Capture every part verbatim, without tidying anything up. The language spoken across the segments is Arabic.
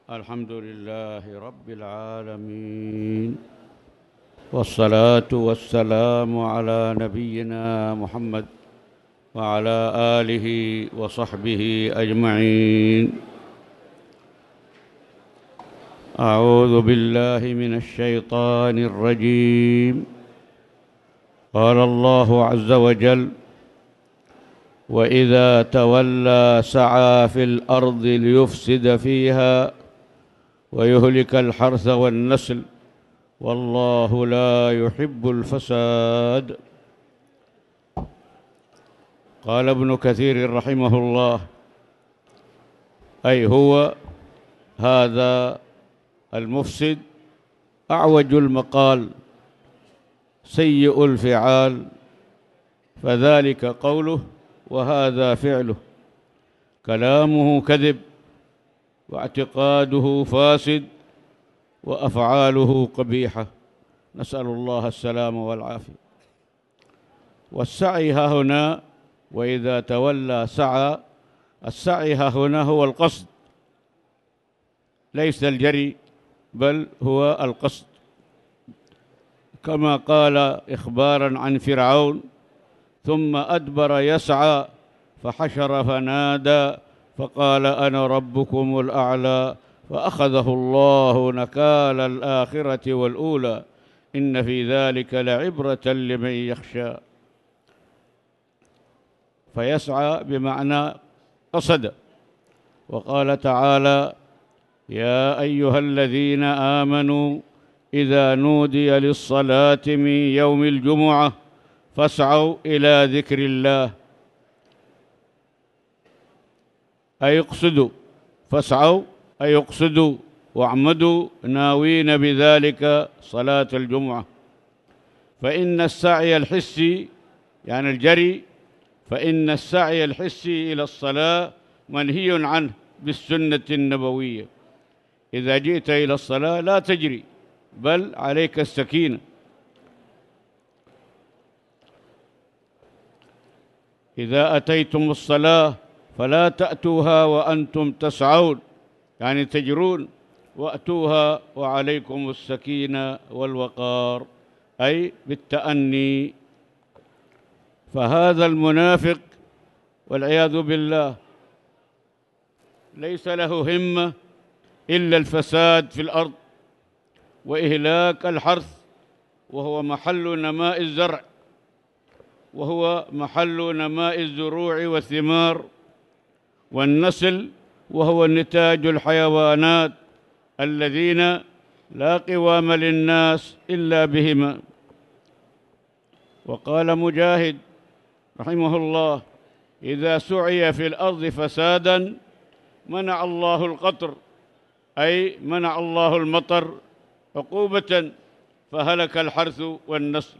الحمد لله رب العالمين، والصلاة والسلام على نبينا محمد وعلى آله وصحبه أجمعين. أعوذ بالله من الشيطان الرجيم. قال الله عز وجل: وإذا تولى سعى في الأرض ليفسد فيها ويهلك الحرث والنسل والله لا يحب الفساد. قال ابن كثير رحمه الله: أي هو هذا المفسد أعوج المقال سيء الفعال، فذلك قوله وهذا فعله، كلامه كذب واعتقاده فاسد وأفعاله قبيحة، نسأل الله السلامة والعافية. والسعي ها هنا وإذا تولى سعى، السعي ها هنا هو القصد ليس الجري، بل هو القصد، كما قال إخباراً عن فرعون: ثم أدبر يسعى فحشر فنادى فقال أنا ربكم الأعلى فأخذه الله نكال الآخرة والأولى إن في ذلك لعبرة لمن يخشى. فيسعى بمعنى قصد. وقال تعالى: يا أيها الذين آمنوا إذا نودي للصلاة من يوم الجمعة فاسعوا إلى ذكر الله، أي اقصدوا، فاسعوا أي اقصدوا واعمدوا ناوين بذلك صلاة الجمعة. فإن السعي الحسي يعني الجري، فإن السعي الحسي إلى الصلاة منهي عنه بالسنة النبوية. إذا جئت إلى الصلاة لا تجري، بل عليك السكينة. إذا أتيتم الصلاة فلا تأتوها وأنتم تسعون، يعني تجرون، وأتوها وعليكم السكينة والوقار، أي بالتأني. فهذا المنافق والعياذ بالله ليس له همة إلا الفساد في الأرض وإهلاك الحرث، وهو محل نماء الزرع، وهو محل نماء الزروع والثمار، والنسل وهو نتاج الحيوانات الذين لا قوام للناس إلا بهما. وقال مجاهد رحمه الله: إذا سعي في الأرض فسادا منع الله القطر، أي منع الله المطر عقوبة فهلك الحرث والنسل.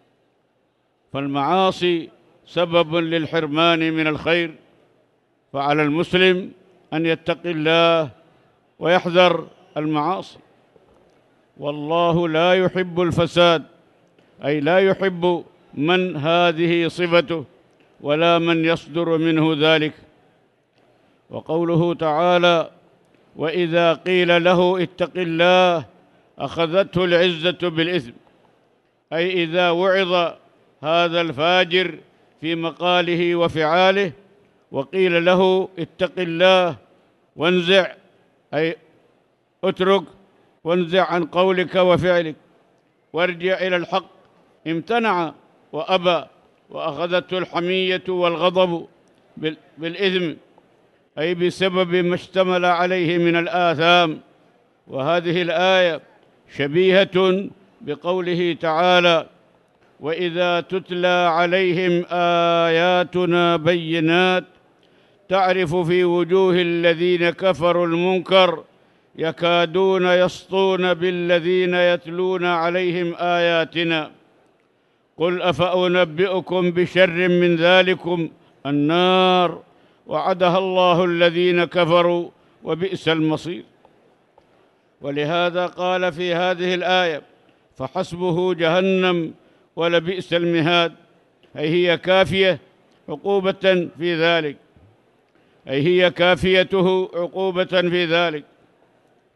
فالمعاصي سبب للحرمان من الخير، فعلى المسلم أن يتقي الله ويحذر المعاصي. والله لا يحب الفساد، أي لا يحب من هذه صفته ولا من يصدر منه ذلك. وقوله تعالى: وإذا قيل له اتق الله أخذته العزة بالإثم، أي إذا وعظ هذا الفاجر في مقاله وفعاله وقيل له اتق الله وانزع، أي اترك وانزع عن قولك وفعلك وارجع إلى الحق، امتنع وأبى، وأخذته الحمية والغضب بالإثم، أي بسبب ما اشتمل عليه من الآثام. وهذه الآية شبيهة بقوله تعالى: وإذا تتلى عليهم آياتنا بينات تعرف في وجوه الذين كفروا المنكر يكادون يسطون بالذين يتلون عليهم آياتنا قل أفأنبئكم بشر من ذلكم النار وعدها الله الذين كفروا وبئس المصير. ولهذا قال في هذه الآية: فحسبه جهنم ولبئس المهاد، أي هي كافية عقوبة في ذلك، أي هي كافيته عقوبة في ذلك.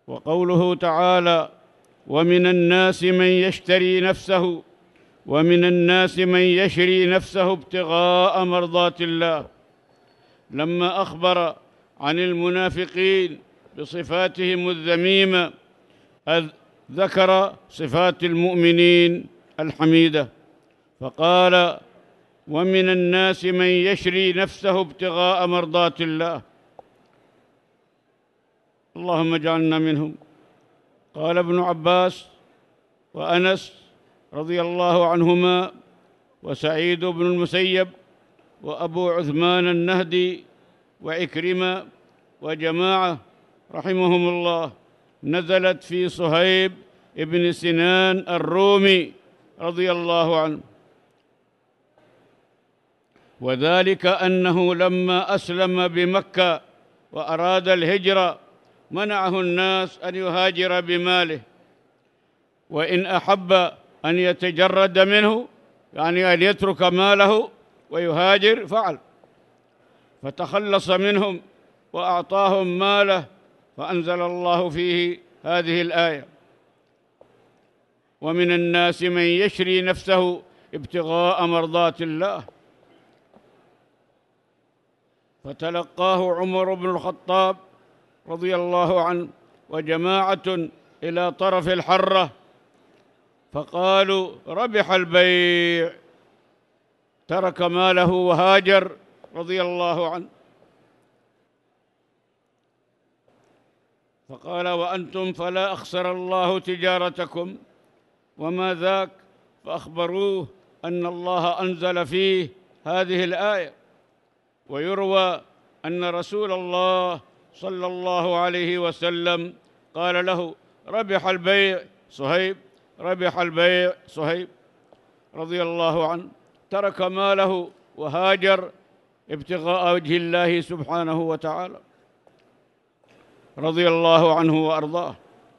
وقوله تعالى: ومن الناس من يشتري نفسه ومن الناس من يشري نفسه ابتغاء مرضات الله، لما أخبر عن المنافقين بصفاتهم الذميمة ذكر صفات المؤمنين الحميدة، فقال: ومن الناس من يشري نفسه ابتغاء مرضات الله. اللهم اجعلنا منهم. قال ابن عباس وأنس رضي الله عنهما وسعيد بن المسيب وأبو عثمان النهدي وعكرمة وجماعة رحمهم الله نزلت في صهيب ابن سنان الرومي رضي الله عنه، وذلك أنه لما أسلم بمكة وأراد الهجرة منعه الناس أن يهاجر بماله، وإن أحب أن يتجرد منه، يعني أن يترك ماله ويهاجر، فعل، فتخلص منهم وأعطاهم ماله، فأنزل الله فيه هذه الآية: ومن الناس من يشري نفسه ابتغاء مرضات الله. فتلقاه عمر بن الخطاب رضي الله عنه وجماعة إلى طرف الحرة، فقالوا: ربح البيع، ترك ماله وهاجر رضي الله عنه. فقال: وأنتم فلا أخسر الله تجارتكم، وما ذاك؟ فأخبروه أن الله أنزل فيه هذه الآية. ويروى أن رسول الله صلى الله عليه وسلم قال له: ربح البيع صهيب، ربح البيع صهيب رضي الله عنه، ترك ماله وهاجر ابتغاء وجه الله سبحانه وتعالى، رضي الله عنه وأرضاه.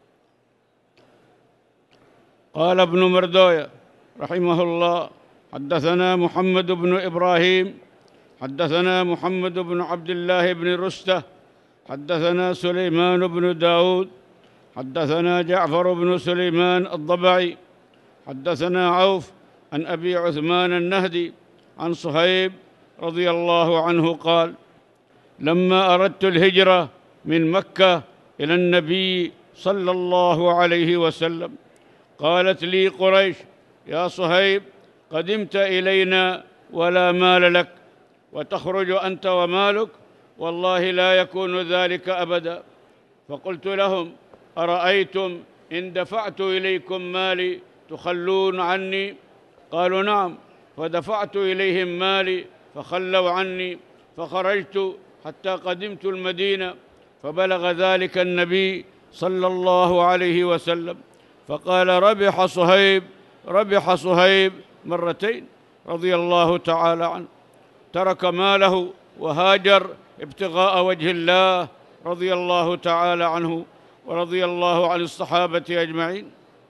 قال ابن مردوية رحمه الله: حدثنا محمد بن إبراهيم حدثنا محمد بن عبد الله بن رستة حدثنا سليمان بن داود حدثنا جعفر بن سليمان الضبعي حدثنا عوف عن أبي عثمان النهدي عن صهيب رضي الله عنه قال: لما أردت الهجرة من مكة إلى النبي صلى الله عليه وسلم قالت لي قريش: يا صهيب، قدمت إلينا ولا مال لك، وتخرج أنت ومالك، والله لا يكون ذلك أبدا. فقلت لهم: أرأيتم إن دفعت إليكم مالي تخلون عني؟ قالوا: نعم. فدفعت إليهم مالي فخلوا عني، فخرجت حتى قدمت المدينة، فبلغ ذلك النبي صلى الله عليه وسلم، فقال: ربح صهيب، ربح صهيب مرتين رضي الله تعالى عنه، ترك ماله وهاجر ابتغاء وجه الله رضي الله تعالى عنه ورضي الله عن الصحابة أجمعين.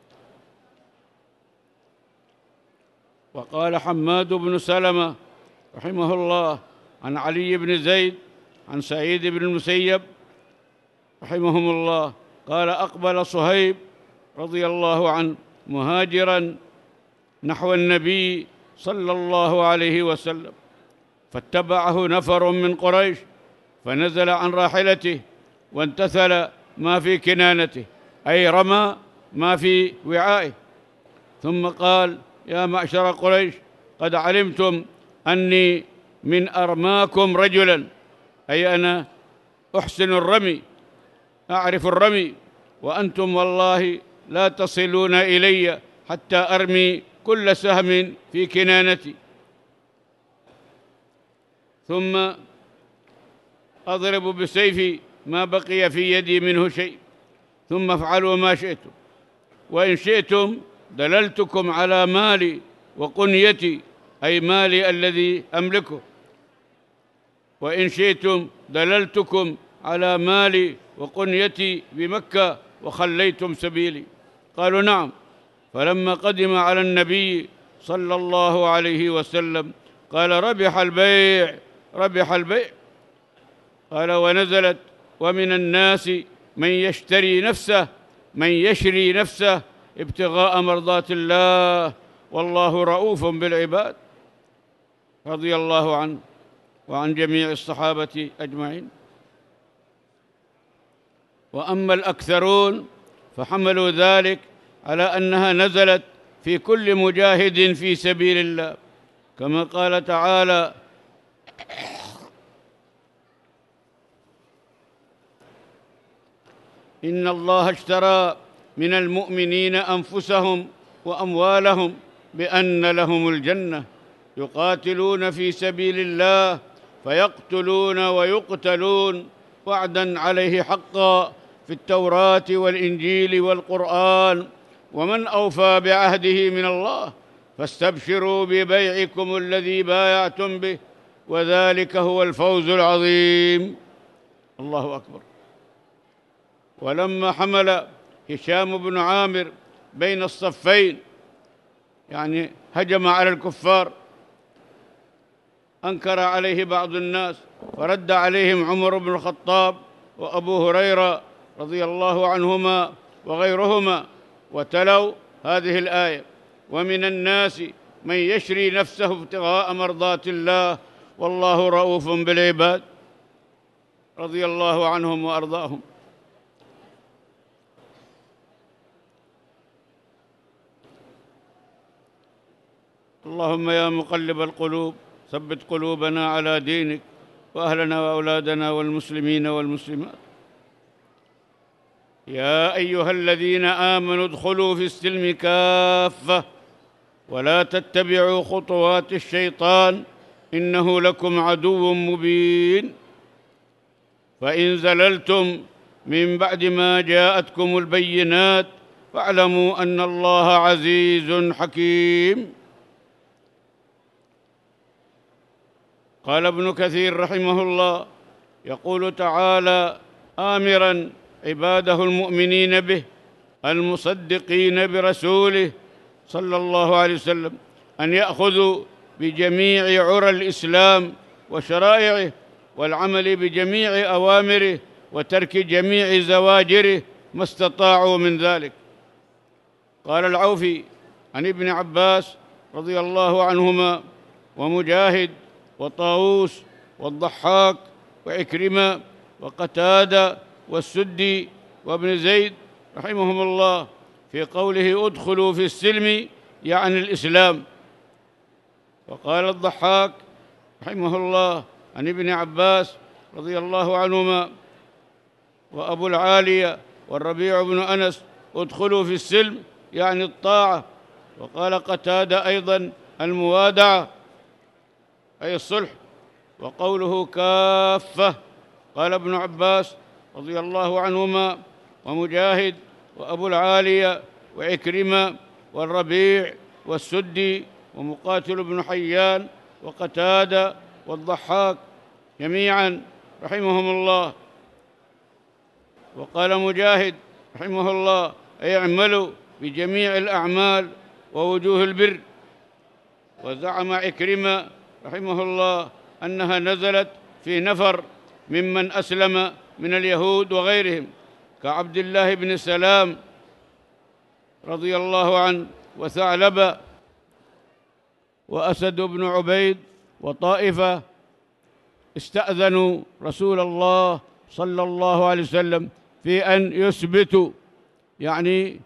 وقال حماد بن سلمة رحمه الله عن علي بن زيد عن سعيد بن المسيب رحمهم الله قال: أقبل صهيب رضي الله عنه مهاجرا نحو النبي صلى الله عليه وسلم، فاتبعه نفر من قريش، فنزل عن راحلته وانتثل ما في كنانته، أي رمى ما في وعائه، ثم قال: يا معشر قريش، قد علمتم أني من أرماكم رجلا، أي أنا أحسن الرمي، أعرف الرمي، وأنتم والله لا تصلون إلي حتى أرمي كل سهم في كنانتي، ثم أضرب بسيفي ما بقي في يدي منه شيء، ثم افعلوا ما شئتم، وإن شئتم دللتكم على مالي وقنيتي، أي مالي الذي أملكه، وإن شئتم دللتكم على مالي وقنيتي بمكة وخليتم سبيلي. قالوا: نعم. فلما قدم على النبي صلى الله عليه وسلم قال: ربح البيع، ربح البيع. قال: ونزلت: ومن الناس من يشتري نفسه من يشري نفسه ابتغاء مرضات الله والله رؤوف بالعباد، رضي الله عنه وعن جميع الصحابة أجمعين. وأما الأكثرون فحملوا ذلك على أنها نزلت في كل مجاهد في سبيل الله، كما قال تعالى: إن الله اشترى من المؤمنين أنفسهم وأموالهم بأن لهم الجنة يقاتلون في سبيل الله فيقتلون ويقتلون وعدا عليه حقا في التوراة والإنجيل والقرآن، ومن أوفى بعهده من الله فاستبشروا ببيعكم الذي بايعتم به وذلك هو الفوز العظيم. الله أكبر. ولما حمل هشام بن عامر بين الصفين، يعني هجم على الكفار، أنكر عليه بعض الناس فرد عليهم عمر بن الخطاب وأبو هريرة رضي الله عنهما وغيرهما، وتلوا هذه الآية: ومن الناس من يشري نفسه ابتغاء مرضات الله والله رؤوف بالعباد، رضي الله عنهم وأرضاهم. اللهم يا مقلب القلوب ثبت قلوبنا على دينك، وأهلنا وأولادنا والمسلمين والمسلمات. يا أيها الذين آمنوا ادخلوا في السلم كافة ولا تتبعوا خطوات الشيطان إنه لكم عدو مبين. فإن زللتم من بعد ما جاءتكم البينات فاعلموا أن الله عزيز حكيم. قال ابن كثير رحمه الله: يقول تعالى آمراً عباده المؤمنين به المصدقين برسوله صلى الله عليه وسلم أن يأخذوا بجميع عرى الإسلام وشرائعه والعمل بجميع أوامره وترك جميع زواجره ما استطاعوا من ذلك. قال العوفي عن ابن عباس رضي الله عنهما ومجاهد وطاووس والضحاك وعكرمة وقتادة والسدي وابن زيد رحمهم الله في قوله ادخلوا في السلم يعني الإسلام. وقال الضحاك رحمه الله عن ابن عباس رضي الله عنهما وأبو العالية والربيع بن أنس ادخلوا في السلم يعني الطاعة. وقال قتادة أيضا الموادعة أي الصلح. وقوله كافة قال ابن عباس رضي الله عنهما ومجاهد وأبو العالية وعكرمة والربيع والسدي ومقاتل بن حيان وقتادة والضحاك جميعا رحمهم الله. وقال مجاهد رحمه الله أي اعملوا بجميع الأعمال ووجوه البر. وزعم عكرمة رحمه الله أنها نزلت في نفر ممن أسلم من اليهود وغيرهم كعبد الله بن سلام رضي الله عنه وثعلبة وأسد بن عبيد وطائفة استأذنوا رسول الله صلى الله عليه وسلم في أن يثبتوا يعني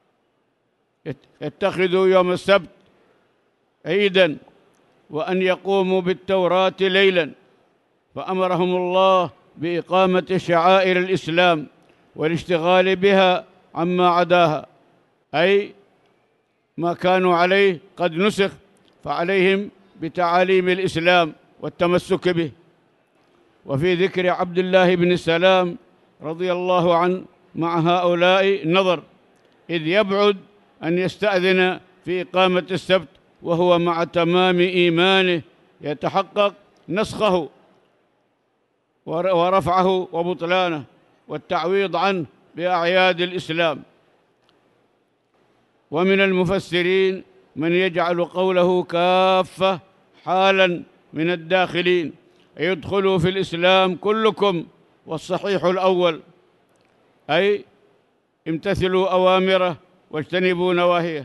يتخذوا يوم السبت عيداً وأن يقوموا بالتوراة ليلاً، فأمرهم الله بإقامة شعائر الإسلام والاشتغال بها عما عداها، أي ما كانوا عليه قد نسخ فعليهم بتعاليم الإسلام والتمسك به. وفي ذكر عبد الله بن سلام رضي الله عنه مع هؤلاء نظر، إذ يبعد أن يستأذن في إقامة السبت وهو مع تمام إيمانه يتحقق نسخه ورفعه وبطلانه والتعويض عنه بأعياد الإسلام. ومن المفسرين من يجعل قوله كافة حالا من الداخلين يدخلوا في الإسلام كلكم، والصحيح الأول أي امتثلوا أوامره واجتنبوا نواهيه،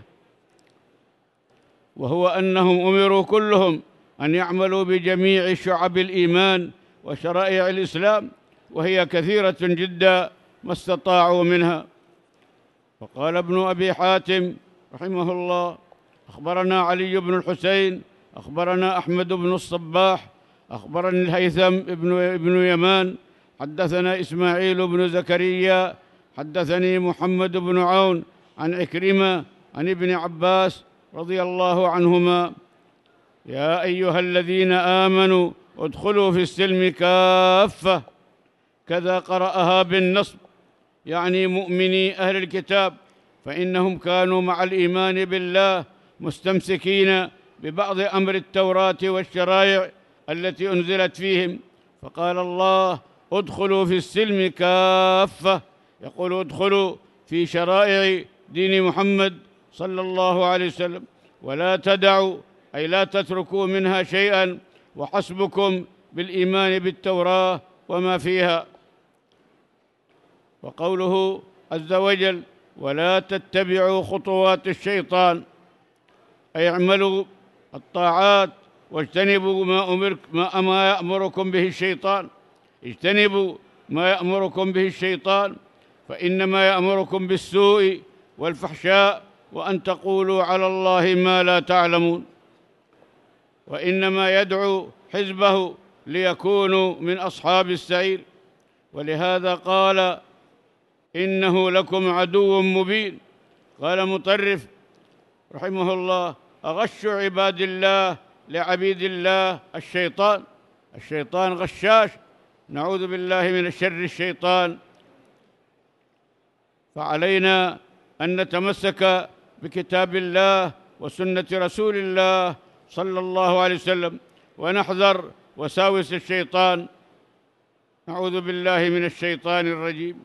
وهو أنهم أمروا كلهم أن يعملوا بجميع شعب الإيمان وشرائع الإسلام، وهي كثيرة جدا ما استطاعوا منها. وقال ابن أبي حاتم رحمه الله: أخبرنا علي بن الحسين، أخبرنا أحمد بن الصباح، أخبرني الهيثم بن ابن يمان، حدثنا إسماعيل بن زكريا، حدثني محمد بن عون عن عكرمة عن ابن عباس رضي الله عنهما: يا أيها الذين آمنوا ادخلوا في السلم كافة، كذا قرأها بالنصب، يعني مؤمني أهل الكتاب، فإنهم كانوا مع الإيمان بالله مستمسكين ببعض أمر التوراة والشرائع التي أنزلت فيهم، فقال الله: ادخلوا في السلم كافة، يقول ادخلوا في شرائع دين محمد صلى الله عليه وسلم، ولا تدعوا أي لا تتركوا منها شيئا، وحسبكم بالإيمان بالتوراة وما فيها. وقوله عز وجل: ولا تتبعوا خطوات الشيطان، أي اعملوا الطاعات واجتنبوا ما أمر ما ما يأمركم به الشيطان، اجتنبوا ما يأمركم به الشيطان، فإنما يأمركم بالسوء والفحشاء وأن تقولوا على الله ما لا تعلمون، وإنما يدعو حزبه ليكونوا من أصحاب السعير. ولهذا قال: إنه لكم عدو مبين. قال مطرف رحمه الله: أغش عباد الله لعبيد الله الشيطان. الشيطان غشاش، نعوذ بالله من شر الشيطان. فعلينا أن نتمسك بكتاب الله وسنة رسول الله صلى الله عليه وسلم، ونحذر وساوس الشيطان، نعوذ بالله من الشيطان الرجيم.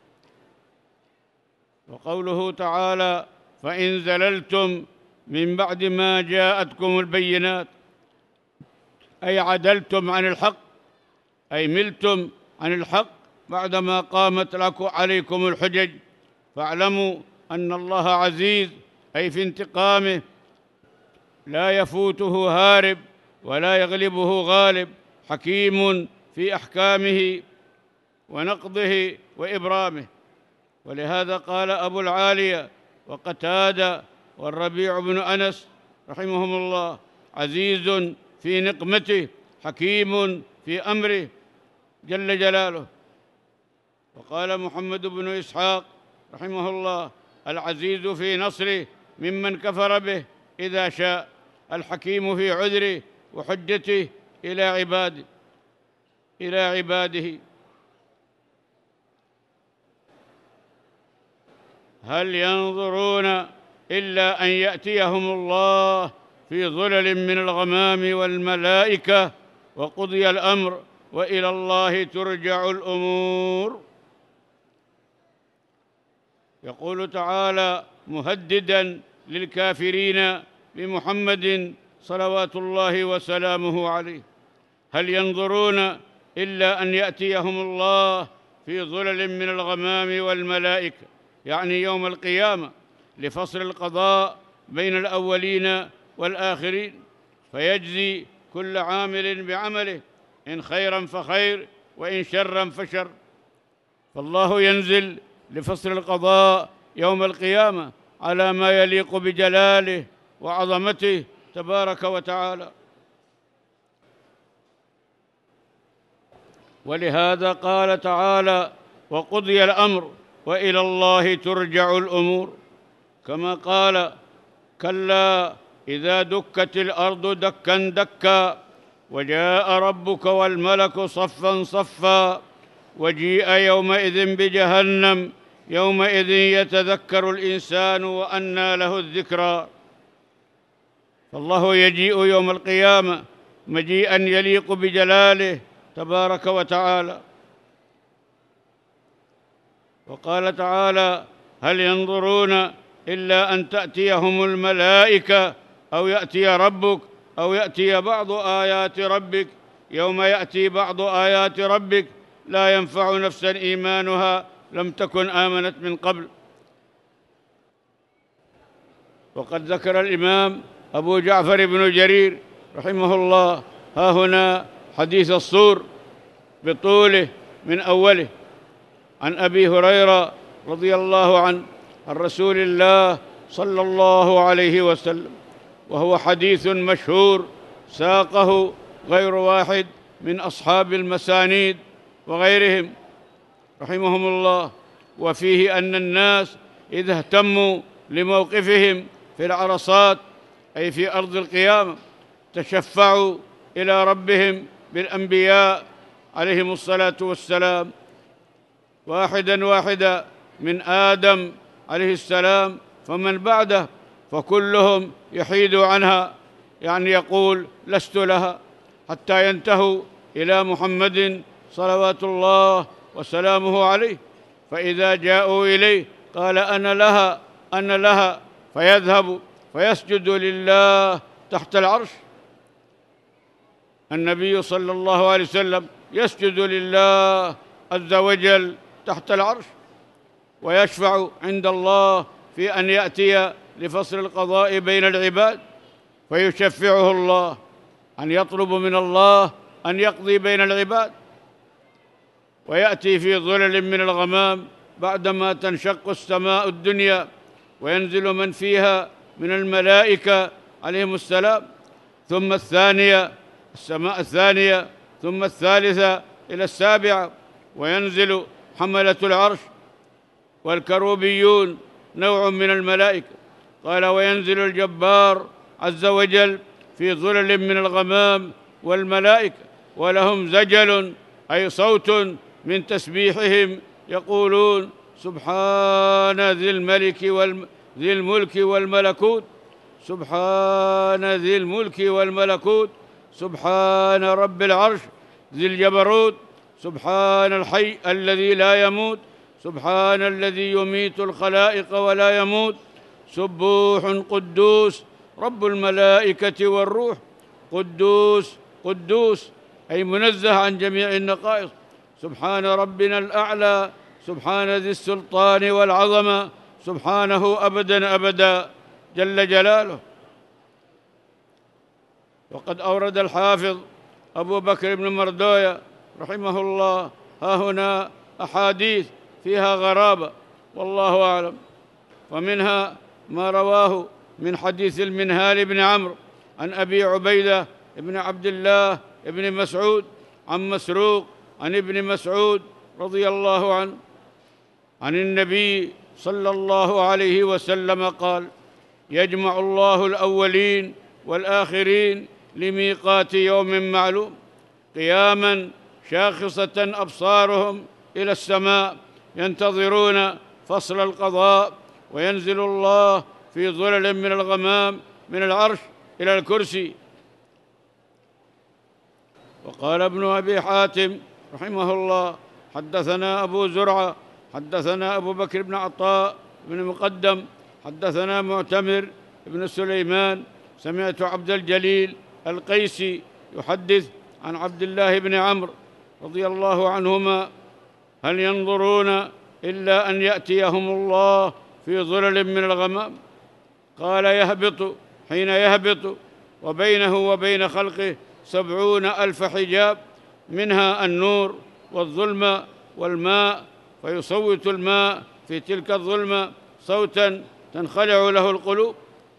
وقوله تعالى: فإن زللتم من بعد ما جاءتكم البينات، أي عدلتم عن الحق، أي ملتم عن الحق بعدما قامت لكم عليكم الحجج، فاعلموا أن الله عزيز، أي في انتقامه لا يفوته هارب ولا يغلبه غالب، حكيم في أحكامه ونقضه وإبرامه. ولهذا قال أبو العالية وقتادة والربيع بن أنس رحمهم الله: عزيز في نقمته، حكيم في أمره جل جلاله. وقال محمد بن إسحاق رحمه الله: العزيز في نصره ممن كفر به إذا شاء، الحكيم في عذره وحجته إلى عباده إلى عباده. هل ينظرون إلا أن يأتيهم الله في ظلل من الغمام والملائكة وقضي الأمر وإلى الله ترجع الأمور. يقول تعالى مهدداً للكافرين بمحمد صلوات الله وسلامه عليه: هل ينظرون إلا أن يأتيهم الله في ظلل من الغمام والملائكة، يعني يوم القيامة، لفصل القضاء بين الأولين والآخرين، فيجزي كل عامل بعمله، إن خيراً فخير وإن شراً فشر. فالله ينزل لفصل القضاء يوم القيامة على ما يليق بجلاله وعظمته تبارك وتعالى. ولهذا قال تعالى: وقضي الأمر وإلى الله ترجع الأمور، كما قال: كلا إذا دكت الأرض دكا دكا وجاء ربك والملك صفا صفا وجيء يومئذ بجهنم يومئذ يتذكر الإنسان وأنى له الذكرى. فالله يجيء يوم القيامة مجيئا يليق بجلاله تبارك وتعالى. وقال تعالى: هل ينظرون إلا أن تأتيهم الملائكة أو يأتي ربك أو يأتي بعض آيات ربك. يوم يأتي بعض آيات ربك لا ينفع نفسا إيمانها لم تكن آمنت من قبل. وقد ذكر الإمام أبو جعفر بن جرير رحمه الله ها هنا حديث الصور بطوله من أوله عن أبي هريرة رضي الله عنه عن رسول الله صلى الله عليه وسلم، وهو حديث مشهور ساقه غير واحد من أصحاب المسانيد وغيرهم رحمهم الله، وفيه أن الناس إذا اهتموا لموقفهم في العرصات أي في أرض القيامة تشفعوا إلى ربهم بالأنبياء عليهم الصلاة والسلام واحدا واحدا من آدم عليه السلام فمن بعده، فكلهم يحيد عنها، يعني يقول لست لها، حتى ينتهوا إلى محمد صلوات الله وسلامه عليه، فإذا جاءوا إليه قال أنا لها أنا لها، فيذهب فيسجد لله تحت العرش. النبي صلى الله عليه وسلم يسجد لله عز وجل تحت العرش، ويشفع عند الله في أن يأتي لفصل القضاء بين العباد، فيشفعه الله أن يطلب من الله أن يقضي بين العباد، ويأتي في ظلل من الغمام بعدما تنشق السماء الدنيا وينزل من فيها من الملائكة عليهم السلام، ثم الثانية السماء الثانية، ثم الثالثة إلى السابعة، وينزل حملة العرش والكروبيون نوع من الملائكة. قال وينزل الجبار عز وجل في ظلل من الغمام والملائكة، ولهم زجل أي صوت من تسبيحهم يقولون سبحان ذي الملك والم... ذي الملك والملكوت، سبحان ذي الملك والملكوت، سبحان رب العرش ذي الجبروت، سبحان الحي الذي لا يموت، سبحان الذي يميت الخلائق ولا يموت، سبوح قدوس رب الملائكة والروح، قدوس قدوس أي منزه عن جميع النقائص، سبحان ربنا الأعلى، سبحان ذي السلطان والعظمة، سبحانه أبدا أبدا جل جلاله. وقد أورد الحافظ أبو بكر بن مردوية رحمه الله ها هنا أحاديث فيها غرابة والله أعلم، ومنها ما رواه من حديث المنهال بن عمرو عن أبي عبيدة بن عبد الله بن مسعود عن مسروق عن ابن مسعود رضي الله عنه عن النبي صلى الله عليه وسلم قال يجمع الله الأولين والآخرين لميقات يوم معلوم قياما شاخصة أبصارهم إلى السماء ينتظرون فصل القضاء، وينزل الله في ظلل من الغمام من العرش إلى الكرسي. وقال ابن أبي حاتم رحمه الله حدثنا أبو زرعة حدثنا أبو بكر بن عطاء بن مقدم حدثنا معتمر بن سليمان سمعت عبد الجليل القيسي يحدث عن عبد الله بن عمرو رضي الله عنهما هل ينظرون إلا أن يأتيهم الله في ظلل من الغمام؟ قال يهبط حين يهبط وبينه وبين خلقه سبعون ألف حجاب، منها النور والظلمة والماء، فيصوت الماء في تلك الظلمة صوتا تنخلع له القلوب.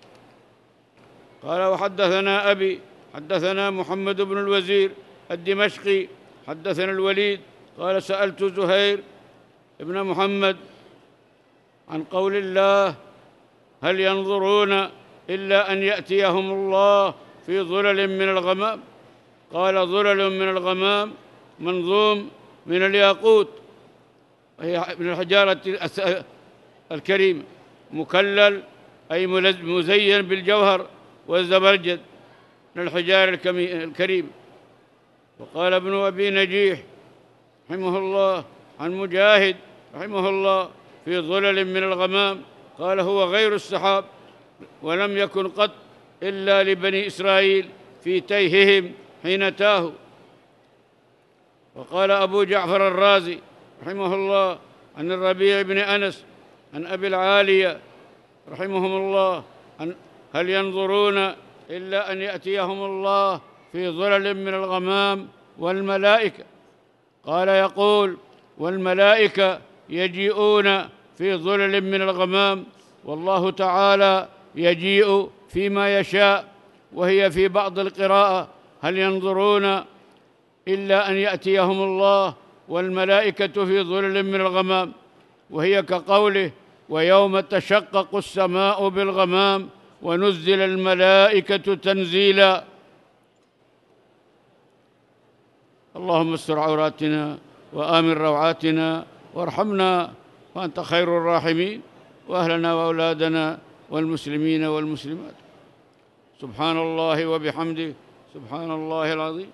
قال وحدثنا أبي حدثنا محمد بن الوزير الدمشقي حدثنا الوليد قال سألت زهير ابن محمد عن قول الله هل ينظرون إلا أن يأتيهم الله في ظلل من الغمام؟ قال ظلل من الغمام منظوم من الياقوت وهي من الحجارة الكريمة، مكلل أي مزين بالجوهر والزبرجد من الحجارة الكريمة. وقال ابن أبي نجيح رحمه الله عن مجاهد رحمه الله في ظلل من الغمام، قال هو غير السحاب ولم يكن قط إلا لبني إسرائيل في تيههم حين تاهوا. وقال أبو جعفر الرازي رحمه الله عن الربيع بن أنس عن أبي العالية رحمهم الله أن هل ينظرون إلا أن يأتيهم الله في ظلل من الغمام والملائكة؟ قال يقول: والملائكة يجيئون في ظلل من الغمام، والله تعالى يجيء فيما يشاء. وهي في بعض القراءة: هل ينظرون إلا أن يأتيهم الله والملائكة في ظلل من الغمام، وهي كقوله: ويوم تشقق السماء بالغمام ونزل الملائكة تنزيلا. اللهم استر عوراتنا وآمن روعاتنا وارحمنا وأنت خير الراحمين، وأهلنا وأولادنا والمسلمين والمسلمات. سبحان الله وبحمده، سبحان الله العظيم.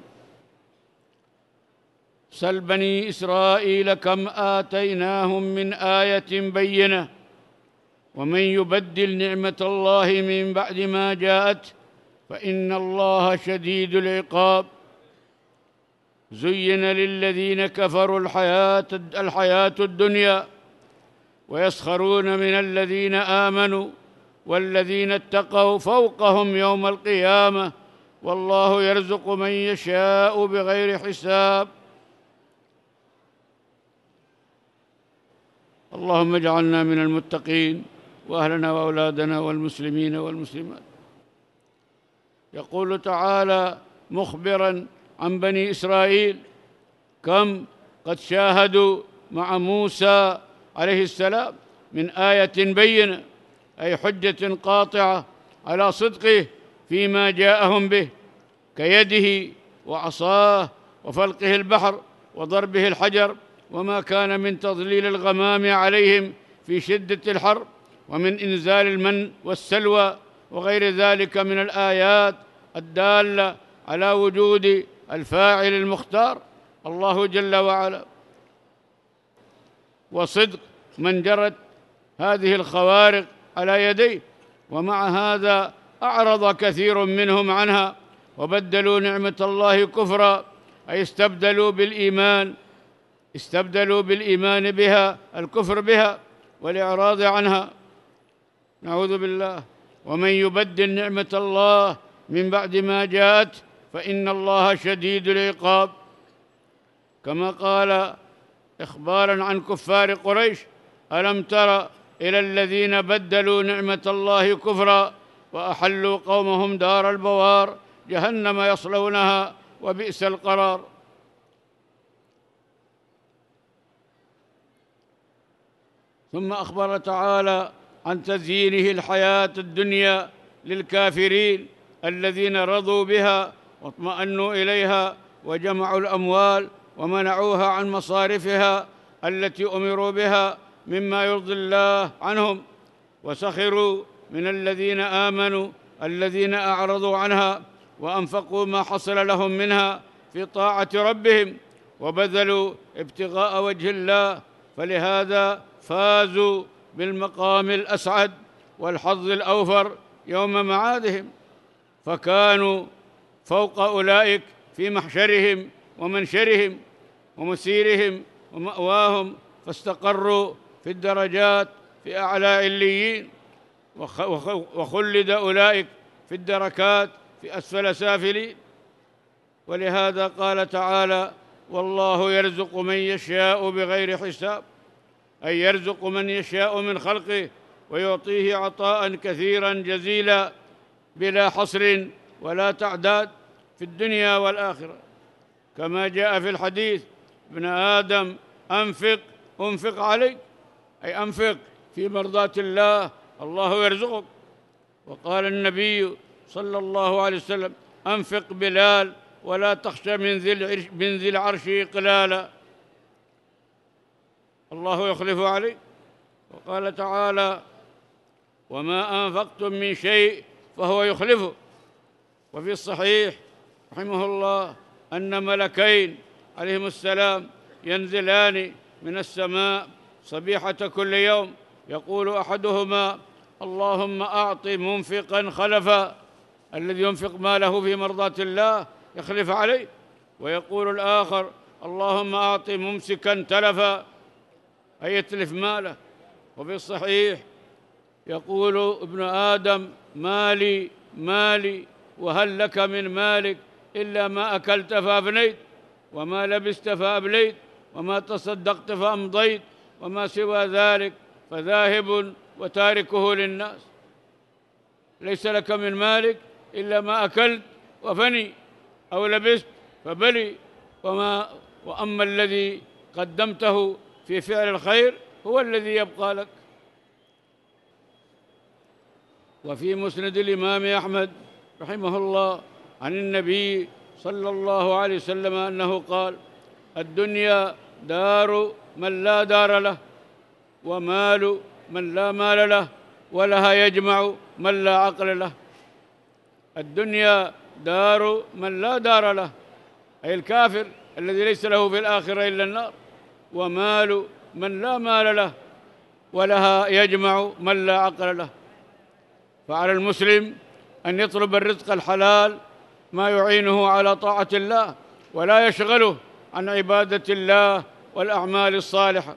سل بني إسرائيل كم آتيناهم من آية بينة ومن يبدل نعمة الله من بعد ما جاءت فإن الله شديد العقاب. زين للذين كفروا الحياة, الحياة الدنيا ويسخرون من الذين آمنوا والذين اتقوا فوقهم يوم القيامة والله يرزق من يشاء بغير حساب. اللهم اجعلنا من المتقين وأهلنا وأولادنا والمسلمين والمسلمات. يقول تعالى مخبراً عن بني إسرائيل: كم قد شاهدوا مع موسى عليه السلام من آية بينة، أي حجة قاطعة على صدقه فيما جاءهم به، كيده وعصاه وفلقه البحر وضربه الحجر، وما كان من تضليل الغمام عليهم في شدة الحر، ومن إنزال المن والسلوى وغير ذلك من الآيات الدالة على وجود الفاعل المختار الله جل وعلا، وصدق من جرت هذه الخوارق على يديه. ومع هذا أعرض كثير منهم عنها وبدلوا نعمة الله كفرا، أي استبدلوا بالإيمان استبدلوا بالإيمان بها الكفر بها والإعراض عنها، نعوذ بالله. ومن يبدل نعمة الله من بعد ما جاءت فإن الله شديد العقاب، كما قال إخباراً عن كفار قريش: ألم تر إلى الذين بدلوا نعمة الله كفرا وأحلوا قومهم دار البوار جهنم يصلونها وبئس القرار. ثم أخبر تعالى عن تزيينه الحياة الدنيا للكافرين الذين رضوا بها واطمأنوا إليها وجمعوا الأموال ومنعوها عن مصارفها التي أمروا بها مما يرضي الله عنهم، وسخروا من الذين آمنوا الذين أعرضوا عنها وأنفقوا ما حصل لهم منها في طاعة ربهم وبذلوا ابتغاء وجه الله، فلهذا فازوا بالمقام الأسعد والحظ الأوفر يوم معادهم، فكانوا فوق أولئك في محشرهم ومنشرهم ومسيرهم ومأواهم، فاستقروا في الدرجات في أعلى عليين، وخلد أولئك في الدركات في أسفل سافلين. ولهذا قال تعالى: والله يرزق من يشاء بغير حساب، أي يرزق من يشاء من خلقه ويعطيه عطاء كثيرا جزيلا بلا حصر ولا تعداد في الدنيا والآخرة، كما جاء في الحديث: ابن آدم أنفق أنفق عليك، أي أنفق في مرضاة الله الله يرزقك. وقال النبي صلى الله عليه وسلم: أنفق بلال ولا تخشى من ذي العرش إقلالا، الله يخلف عليك. وقال تعالى: وما أنفقتم من شيء فهو يخلفه. وفي الصحيح رحمه الله أن ملكين عليهم السلام ينزلان من السماء صبيحة كل يوم، يقول أحدهما: اللهم أعط منفقا خلفا، الذي ينفق ماله في مرضاة الله يخلف عليه. ويقول الآخر: اللهم أعط ممسكا تلفا، أي يتلف ماله. وفي الصحيح يقول ابن آدم: مالي مالي، وهل لك من مالك إلا ما أكلت فأفنيت، وما لبست فأبليت، وما تصدقت فأمضيت، وما سوى ذلك فذاهب وتاركه للناس. ليس لك من مالك إلا ما أكلت وفني، أو لبست فبلي، وما وأما الذي قدمته في فعل الخير هو الذي يبقى لك. وفي مسند الإمام أحمد رحمه الله عن النبي صلى الله عليه وسلم أنه قال: الدنيا دار من لا دار له، ومال من لا مال له، ولها يجمع من لا عقل له. الدنيا دار من لا دار له، أي الكافر الذي ليس له في الآخرة إلا النار، ومال من لا مال له، ولها يجمع من لا عقل له. فعلى المسلم أن يطلب الرزق الحلال ما يعينه على طاعة الله، ولا يشغله عن عبادة الله والأعمال الصالحة.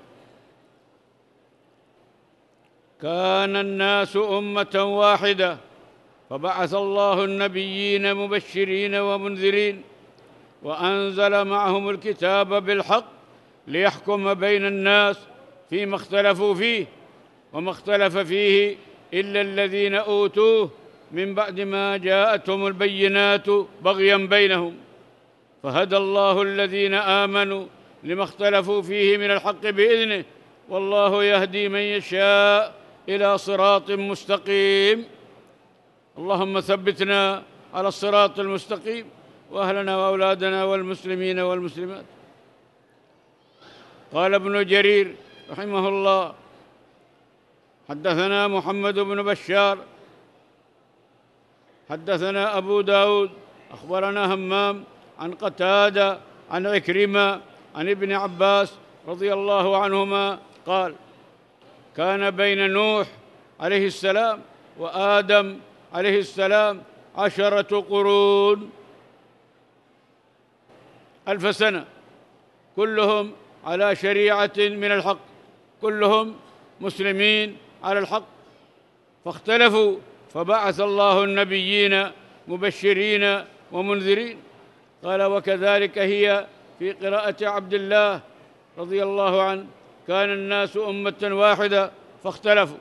كان الناس أمة واحدة، فبعث الله النبيين مبشرين ومنذرين، وأنزل معهم الكتاب بالحق ليحكم بين الناس فيما اختلفوا فيه، وما اختلف فيه إلا الذين أوتوه من بعد ما جاءتهم البينات بغيا بينهم، فهدى الله الذين آمنوا لما اختلفوا فيه من الحق بإذنه، والله يهدي من يشاء إلى صراط مستقيم. اللهم ثبتنا على الصراط المستقيم، وأهلنا وأولادنا والمسلمين والمسلمات. قال ابن جرير رحمه الله: حدثنا محمد بن بشار حدثنا أبو داود أخبرنا همام عن قتادة عن عكرمة عن ابن عباس رضي الله عنهما قال: كان بين نوح عليه السلام وآدم عليه السلام عشرة قرون، ألف سنة، كلهم على شريعة من الحق، كلهم مسلمين على الحق، فاختلفوا فبعث الله النبيين مبشرين ومنذرين. قال: وكذلك هي في قراءة عبد الله رضي الله عنه: كان الناس أمة واحدة فاختلفوا.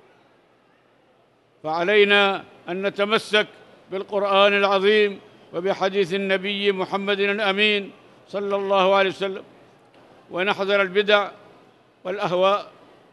فعلينا أن نتمسك بالقرآن العظيم وبحديث النبي محمد الأمين صلى الله عليه وسلم، ونحذر البدع والأهواء.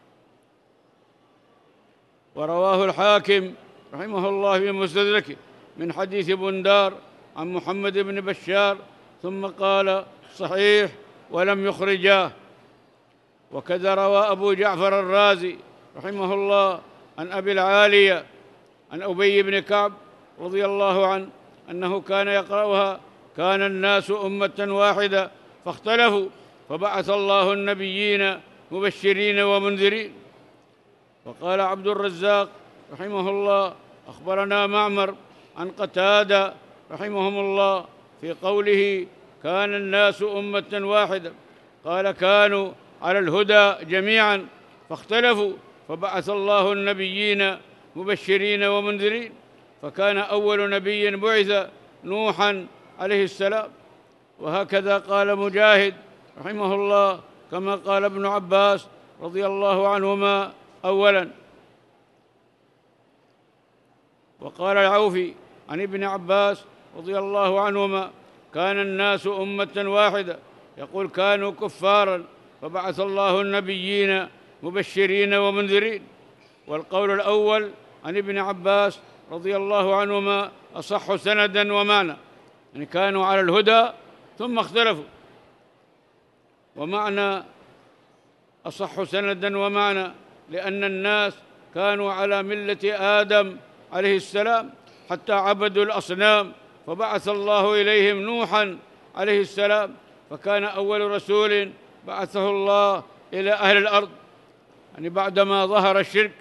ورواه الحاكم رحمه الله في مستدركه من حديث بندار عن محمد بن بشار، ثم قال: صحيح، ولم يخرجاه. وكذا روى أبو جعفر الرازي رحمه الله عن أبي العالية عن أبي بن كعب رضي الله عنه أنه كان يقرأها: كان الناس أمة واحدة فاختلفوا فبعث الله النبيين مبشرين ومنذرين. وقال عبد الرزاق رحمه الله: أخبرنا معمر عن قتادة رحمهم الله في قوله: كان الناس أمة واحدة، قال: كانوا على الهدى جميعا فاختلفوا فبعث الله النبيين مبشرين ومنذرين. فكان أول نبي بعث نوحا عليه السلام. وهكذا قال مجاهد رحمه الله، كما قال ابن عباس رضي الله عنهما أولا. وقال العوفي عن ابن عباس رضي الله عنهما: كان الناس أمة واحدة، يقول: كانوا كفارا فبعث الله النبيين مبشرين ومنذرين. والقول الأول عن ابن عباس رضي الله عنهما أصح سندا ومعنى، يعني كانوا على الهدى ثم اختلفوا. ومعنى أصح سندا ومعنى لأن الناس كانوا على ملة آدم عليه السلام حتى عبدوا الأصنام، فبعث الله إليهم نوحا عليه السلام، فكان أول رسول بعثه الله إلى أهل الأرض، يعني بعدما ظهر الشرك.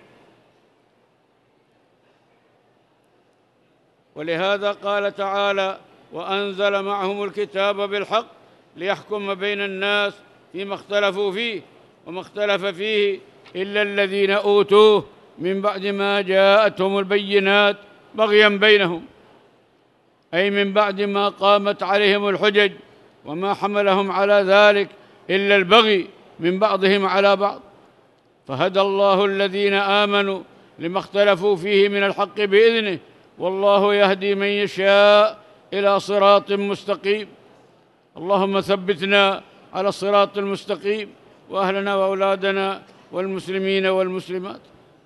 ولهذا قال تعالى: وأنزل معهم الكتاب بالحق ليحكم بين الناس فيما اختلفوا فيه، وما اختلف فيه إلا الذين أوتوه من بعد ما جاءتهم البينات بغيا بينهم، أي من بعد ما قامت عليهم الحجج، وما حملهم على ذلك إلا البغي من بعضهم على بعض. فهدى الله الذين آمنوا لما اختلفوا فيه من الحق بإذنه، والله يهدي من يشاء إلى صراط مستقيم. اللهم ثبتنا على الصراط المستقيم، وأهلنا وأولادنا والمسلمين والمسلمات.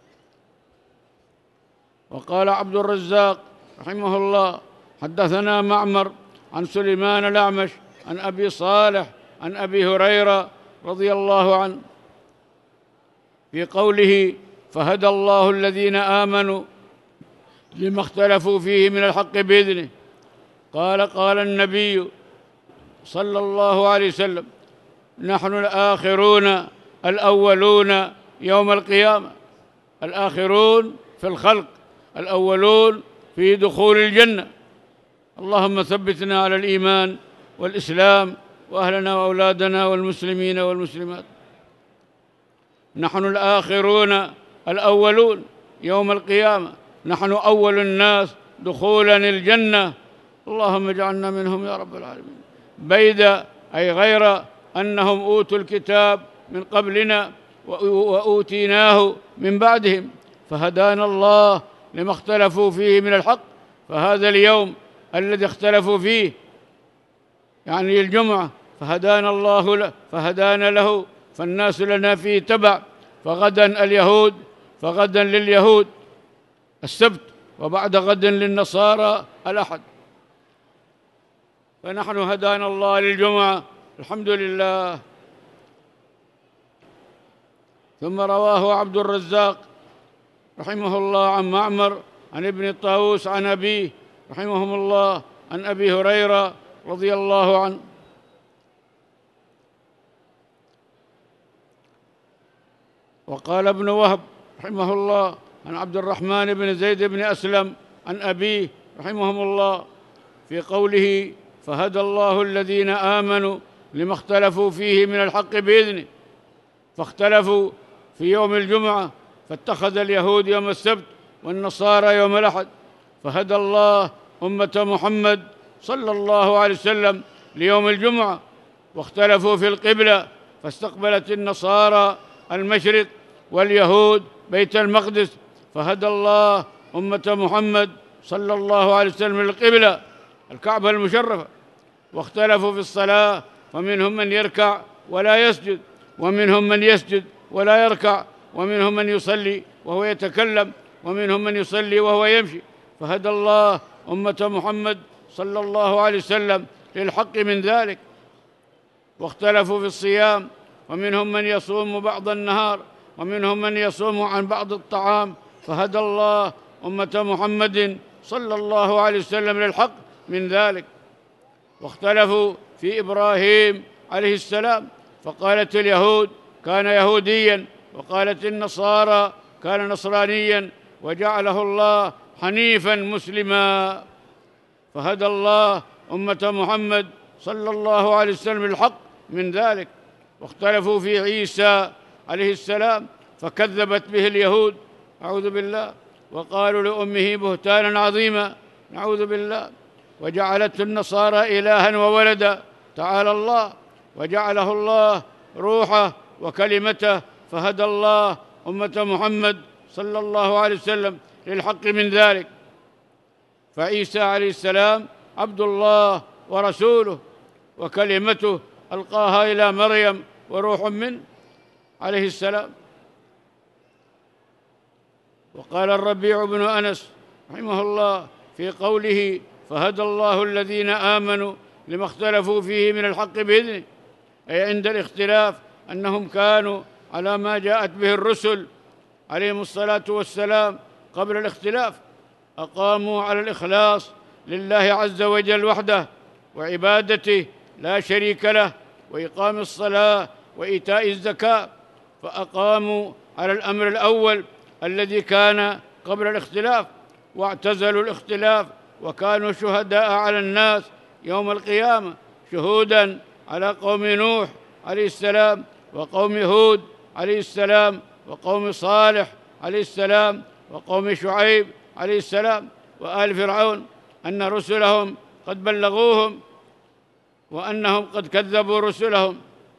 وقال عبد الرزاق رحمه الله: حدثنا معمر عن سليمان الأعمش عن أبي صالح عن أبي هريرة رضي الله عنه في قوله: فهدى الله الذين آمنوا لما اختلفوا فيه من الحق بإذنه، قال: قال النبي صلى الله عليه وسلم: نحن الآخرون الأولون يوم القيامة. الآخرون في الخلق، الأولون في دخول الجنة. اللهم ثبتنا على الإيمان والإسلام، وأهلنا وأولادنا والمسلمين والمسلمات. نحن الآخرون الأولون يوم القيامة، نحن أول الناس دخولا الجنة. اللهم اجعلنا منهم يا رب العالمين. بيد أي غير أنهم أوتوا الكتاب من قبلنا وأوتيناه من بعدهم، فهدانا الله لما اختلفوا فيه من الحق. فهذا اليوم الذي اختلفوا فيه يعني الجمعة، فهدانا الله له فهدانا له فالناس لنا فيه تبع. فغدا اليهود فغدا لليهود السبت، وبعد غد للنصارى الأحد. فنحن هدانا الله للجمعة، الحمد لله. ثم رواه عبد الرزاق رحمه الله عن معمر عن ابن الطاووس عن أبيه رحمهم الله عن أبي هريرة رضي الله عنه. وقال ابن وهب رحمه الله عن عبد الرحمن بن زيد بن أسلم عن أبيه رحمهم الله في قوله: فهدى الله الذين آمنوا لما اختلفوا فيه من الحق بإذنه. فاختلفوا في يوم الجمعة، فاتخذ اليهود يوم السبت والنصارى يوم الأحد. فهدى الله أمة محمد صلى الله عليه وسلم ليوم الجمعة. واختلفوا في القبلة، فاستقبلت النصارى المشرق واليهود بيت المقدس. فهدى الله أمة محمد صلى الله عليه وسلم للقبلة الكعبة المشرفة. واختلفوا في الصلاة، فمنهم من يركع ولا يسجد، ومنهم من يسجد ولا يركع، ومنهم من يصلي وهو يتكلم، ومنهم من يصلي وهو يمشي. فهدى الله أمة محمد صلى الله عليه وسلم للحق من ذلك. واختلفوا في الصيام، ومنهم من يصوم بعض النهار، ومنهم من يصوم عن بعض الطعام. فهدى الله أمة محمد صلى الله عليه وسلم للحق من ذلك. واختلفوا في إبراهيم عليه السلام، فقالت اليهود كان يهوديا، وقالت النصارى كان نصرانيا، وجعله الله حنيفا مسلما. فهدى الله أمة محمد صلى الله عليه وسلم للحق من ذلك. واختلفوا في عيسى عليه السلام، فكذبت به اليهود، أعوذ بالله، وقالوا لأمه بهتانا عظيما، نعوذ بالله. وجعلته النصارى إلها وولدا، تعالى الله، وجعله الله روحه وكلمته. فهدى الله أمة محمد صلى الله عليه وسلم للحق من ذلك. فعيسى عليه السلام عبد الله ورسوله، وكلمته ألقاها إلى مريم وروح منه عليه السلام. وقال الربيع بن أنس رحمه الله في قوله: فهدى الله الذين آمنوا لما اختلفوا فيه من الحق بإذنه، أي عند الاختلاف أنهم كانوا على ما جاءت به الرسل عليهم الصلاة والسلام قبل الاختلاف، أقاموا على الإخلاص لله عز وجل وحده وعبادته لا شريك له، وإقام الصلاة وإيتاء الزكاة. فأقاموا على الأمر الأول الذي كان قبل الاختلاف، واعتزلوا الاختلاف، وكانوا شهداء على الناس يوم القيامة، شهودا على قوم نوح عليه السلام وقوم هود عليه السلام وقوم صالح عليه السلام وقوم شعيب عليه السلام وآل فرعون أن رسلهم قد بلغوهم وأنهم قد كذبوا رسلهم.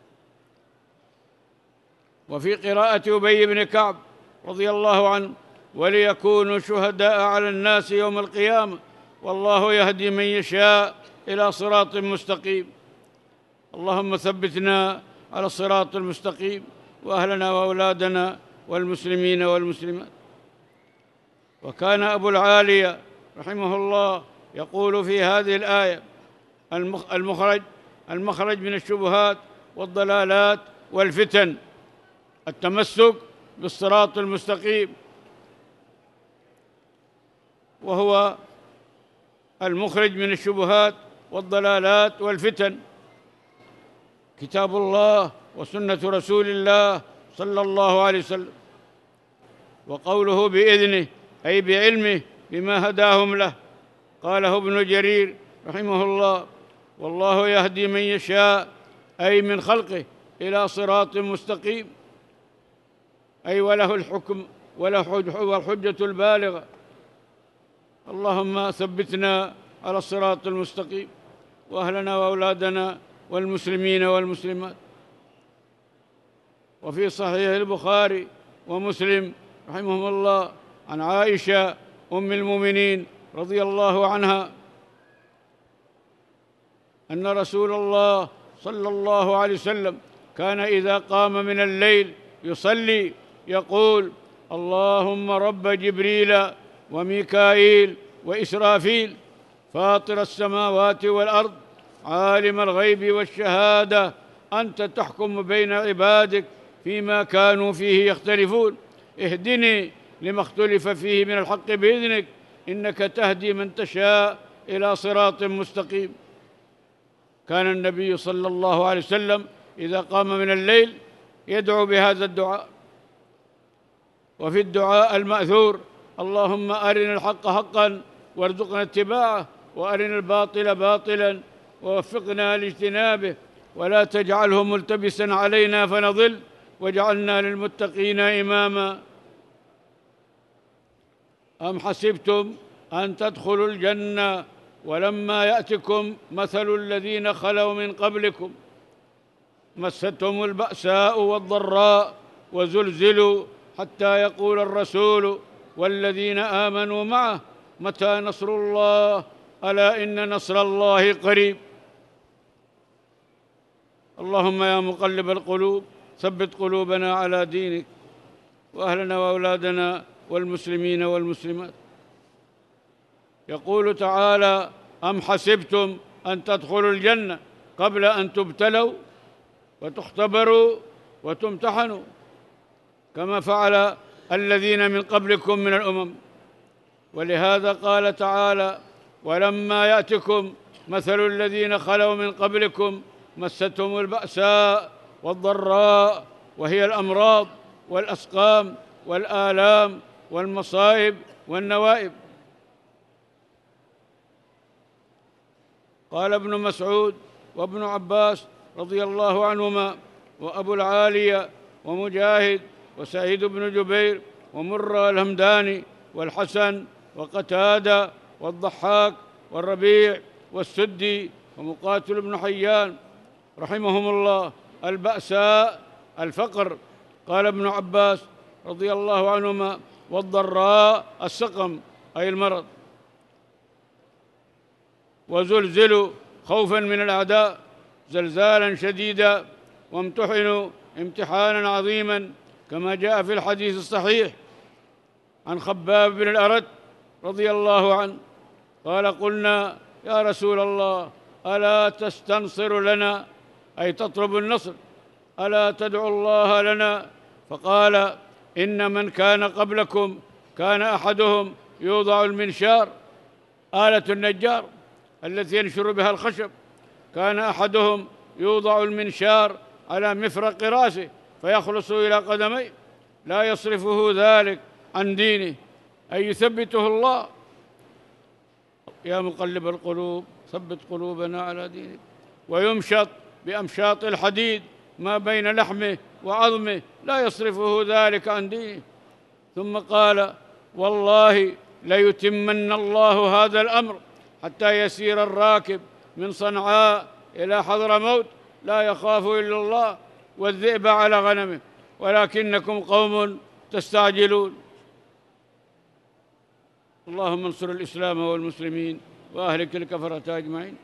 وفي قراءة أبي بن كعب رضي الله عنه: وليكونوا شهداء على الناس يوم القيامة والله يهدي من يشاء إلى صراط مستقيم. اللهم ثبتنا على الصراط المستقيم وأهلنا وأولادنا والمسلمين والمسلمات. وكان أبو العالية رحمه الله يقول في هذه الآية: المخرج المخرج من الشبهات والضلالات والفتن التمسك بالصراط المستقيم، وهو المخرج من الشبهات والضلالات والفتن كتاب الله وسنة رسول الله صلى الله عليه وسلم. وقوله بإذنه أي بعلمه بما هداهم له. قاله ابن جرير رحمه الله: والله يهدي من يشاء أي من خلقه إلى صراط مستقيم، أي وله الحكم وله الحجة البالغة. اللهم ثبتنا على الصراط المستقيم وأهلنا وأولادنا والمسلمين والمسلمات. وفي صحيح البخاري ومسلم رحمهم الله عن عائشة أم المؤمنين رضي الله عنها أن رسول الله صلى الله عليه وسلم كان إذا قام من الليل يصلي يقول: اللهم رب جبريل وميكائيل وإسرافيل فاطر السماوات والأرض عالم الغيب والشهادة أنت تحكم بين عبادك فيما كانوا فيه يختلفون اهدني لما اختلف فيه من الحق بإذنك إنك تهدي من تشاء إلى صراط مستقيم. كان النبي صلى الله عليه وسلم إذا قام من الليل يدعو بهذا الدعاء. وفي الدعاء المأثور: اللهم أرنا الحق حقا وارزقنا اتباعه وأرنا الباطل باطلا ووفقنا لاجتنابه ولا تجعله ملتبسا علينا فنضل واجعلنا للمتقين إماما. أم حسبتم أن تدخلوا الجنة ولما يأتكم مثل الذين خلوا من قبلكم مستهم البأساء والضراء وزلزلوا حتى يقول الرسول والذين آمنوا معه متى نصر الله ألا إن نصر الله قريب. اللهم يا مقلب القلوب ثبت قلوبنا على دينك وأهلنا وأولادنا والمسلمين والمسلمات. يقول تعالى: أم حسبتم أن تدخلوا الجنة قبل أن تبتلوا وتختبروا وتمتحنوا كما فعل الذين من قبلكم من الأمم. ولهذا قال تعالى: ولما يأتكم مثل الذين خلوا من قبلكم مستهم البأساء والضراء وهي الأمراض والأسقام والآلام والمصائب والنوائب. قال ابن مسعود وابن عباس رضي الله عنهما وأبو العالية ومجاهد وسعيد بن جبير ومرة الهمداني والحسن وقتادة والضحاك والربيع والسدي ومقاتل بن حيان رحمهم الله: البأساء الفقر. قال ابن عباس رضي الله عنهما: والضراء السقم أي المرض. وزلزلوا خوفا من الأعداء زلزالا شديدا وامتحنوا امتحانا عظيما كما جاء في الحديث الصحيح عن خباب بن الأرت رضي الله عنه قال: قلنا يا رسول الله ألا تستنصر لنا أي تطلب النصر، ألا تدعو الله لنا؟ فقال: إن من كان قبلكم كان أحدهم يوضع المنشار آلة النجار التي ينشر بها الخشب، كان أحدهم يوضع المنشار على مفرق رأسه فيخلص إلى قدميه لا يصرفه ذلك عن دينه، أي يثبته الله. يا مقلب القلوب ثبت قلوبنا على دينك. ويمشط بأمشاط الحديد ما بين لحمه وعظمه لا يصرفه ذلك عن دينه. ثم قال: والله ليتمن الله هذا الأمر حتى يسير الراكب من صنعاء إلى حضرموت لا يخاف إلا الله والذئب على غنمه، ولكنكم قوم تستعجلون. اللهم انصر الإسلام والمسلمين وأهلك الكفرة أجمعين.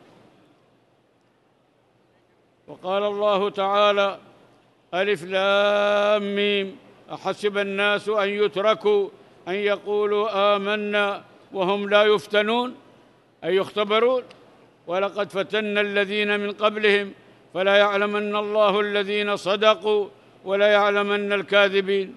وقال الله تعالى: ألف لام ميم أحسب الناس أن يتركوا أن يقولوا آمنا وهم لا يفتنون، أي يختبرون. ولقد فتنا الذين من قبلهم فلا يعلمن الله الذين صدقوا ولا يعلمن الكاذبين.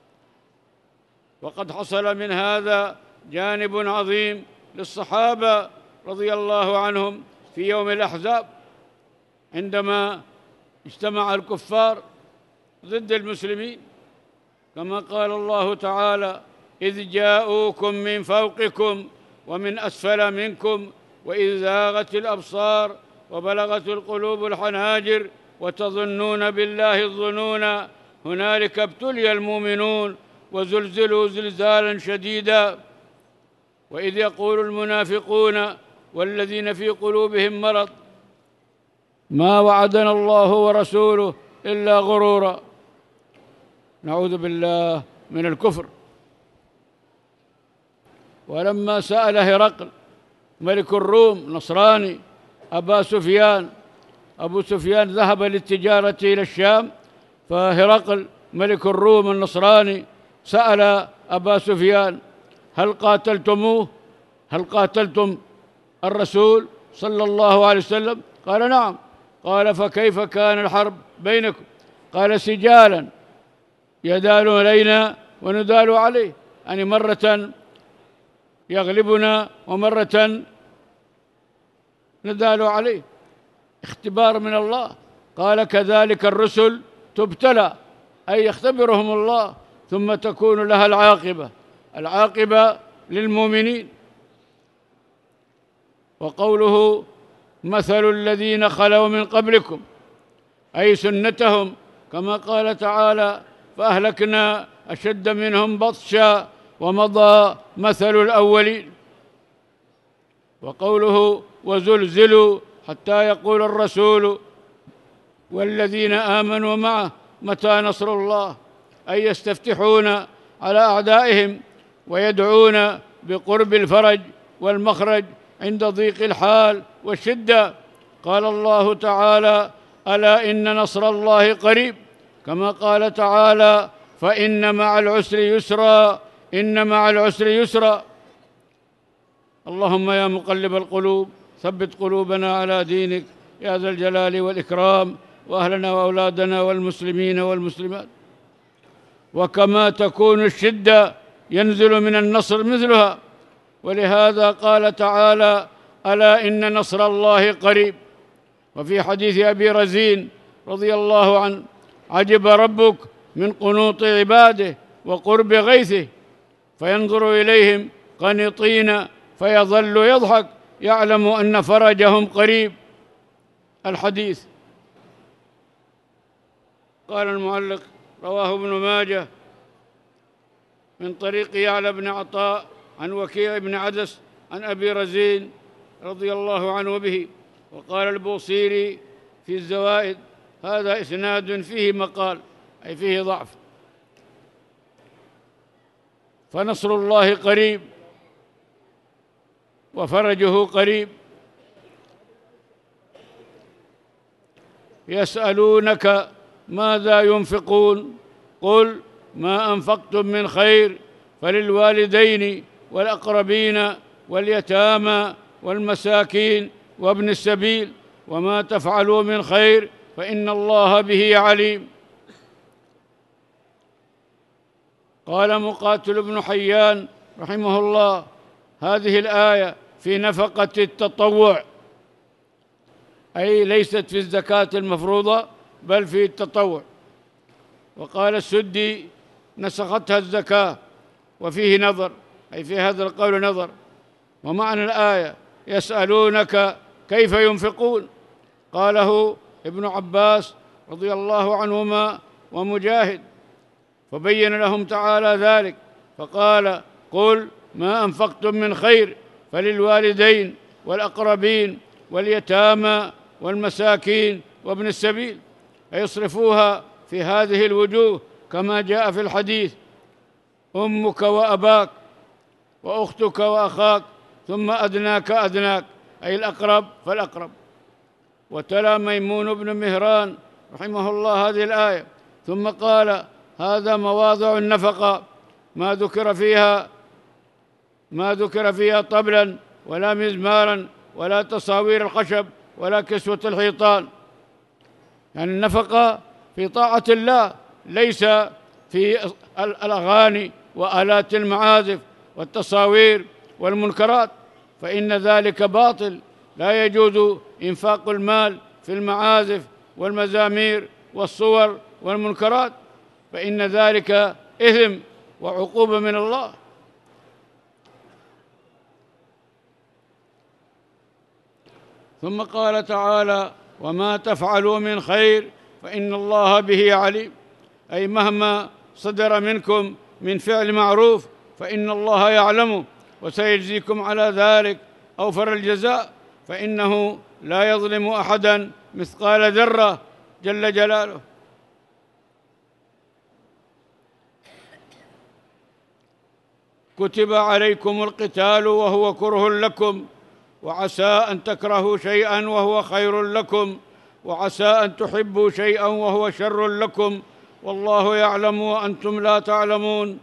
وقد حصل من هذا جانب عظيم للصحابة رضي الله عنهم في يوم الأحزاب، عندما اجتمع الكفار ضد المسلمين، كما قال الله تعالى: إذ جاءوكم من فوقكم ومن أسفل منكم وإذ زاغت الأبصار وبلغت القلوب الحناجر وتظنون بالله الظنون هنالك ابتلي المؤمنون وزلزلوا زلزالا شديدا. وإذ يقول المنافقون والذين في قلوبهم مرض ما وعدنا الله ورسوله إلا غرورا. نعوذ بالله من الكفر. ولما سأل هرقل ملك الروم نصراني أبا سفيان، أبو سفيان ذهب للتجارة إلى الشام، فهرقل ملك الروم النصراني سأل أبا سفيان: هل قاتلتموه؟ هل قاتلتم الرسول صلى الله عليه وسلم؟ قال: نعم. قال: فكيف كان الحرب بينكم؟ قال: سجالا يدال علينا وندال عليه، يعني مرة يغلبنا ومرة ندال عليه، اختبار من الله. قال: كذلك الرسل تبتلى، أي يختبرهم الله ثم تكون لها العاقبة، العاقبة للمؤمنين. وقوله: مثل الذين خلوا من قبلكم، أي سنتهم، كما قال تعالى: فأهلكنا أشد منهم بطشا ومضى مثل الأولين. وقوله: وزلزلوا حتى يقول الرسول والذين آمنوا معه متى نصر الله، أي يستفتحون على أعدائهم ويدعون بقرب الفرج والمخرج عند ضيق الحال والشدة. قال الله تعالى: ألا إن نصر الله قريب، كما قال تعالى: فإن مع العسر يسرا، إن مع العسر يسرا. اللهم يا مقلب القلوب ثبت قلوبنا على دينك يا ذا الجلال والإكرام، وأهلنا وأولادنا والمسلمين والمسلمات. وكما تكون الشدة ينزل من النصر مثلها، ولهذا قال تعالى: ألا إن نصر الله قريب. وفي حديث أبي رزين رضي الله عنه: عجب ربك من قنوط عباده وقرب غيثه، فينظر إليهم قنطين فيظل يضحك يعلم أن فرجهم قريب. الحديث. قال المعلق: رواه ابن ماجه من طريق يعلى بن عطاء عن وكيع بن عدس عن أبي رزين رضي الله عنه به. وقال البوصيري في الزوائد: هذا إسناد فيه مقال، أي فيه ضعف. فنصر الله قريب وفرجه قريب. يسألونك ماذا ينفقون؟ قل ما أنفقتم من خير فللوالدين والأقربين واليتامى والمساكين وابن السبيل، وما تفعلوا من خير فإن الله به عليم. قال مقاتل بن حيان رحمه الله: هذه الآية في نفقة التطوع، أي ليست في الزكاة المفروضة بل في التطوع. وقال السدي: نسختها الزكاة، وفيه نظر، أي في هذا القول نظر. ومعنى الآية: يسألونك كيف ينفقون، قاله ابن عباس رضي الله عنهما ومجاهد، فبين لهم تعالى ذلك فقال: قل ما أنفقتم من خير فللوالدين والأقربين واليتامى والمساكين وابن السبيل، فيصرفوها في هذه الوجوه كما جاء في الحديث: أمك وأباك وأختك وأخاك ثم أدناك أدناك، أي الأقرب فالأقرب. وتلا ميمون بن مهران رحمه الله هذه الآية ثم قال: هذا مواضع النفقة ما ذكر فيها ما ذكر فيها طبلا ولا مزمارا ولا تصاوير الخشب ولا كسوة الحيطان. يعني النفقة في طاعة الله، ليس في الأغاني وآلات المعازف والتصاوير والمنكرات، فإن ذلك باطل. لا يجوز إنفاق المال في المعازف والمزامير والصور والمنكرات، فإن ذلك إثم وعقوبة من الله. ثم قال تعالى: وما تفعلوا من خير فإن الله به عليم، أي مهما صدر منكم من فعل معروف فإن الله يعلمه وسيجزيكم على ذلك أوفر الجزاء، فإنه لا يظلم أحدا مثقال ذرة جل جلاله. كتب عليكم القتال وهو كره لكم وعسى أن تكرهوا شيئا وهو خير لكم وعسى أن تحبوا شيئا وهو شر لكم والله يعلم وأنتم لا تعلمون.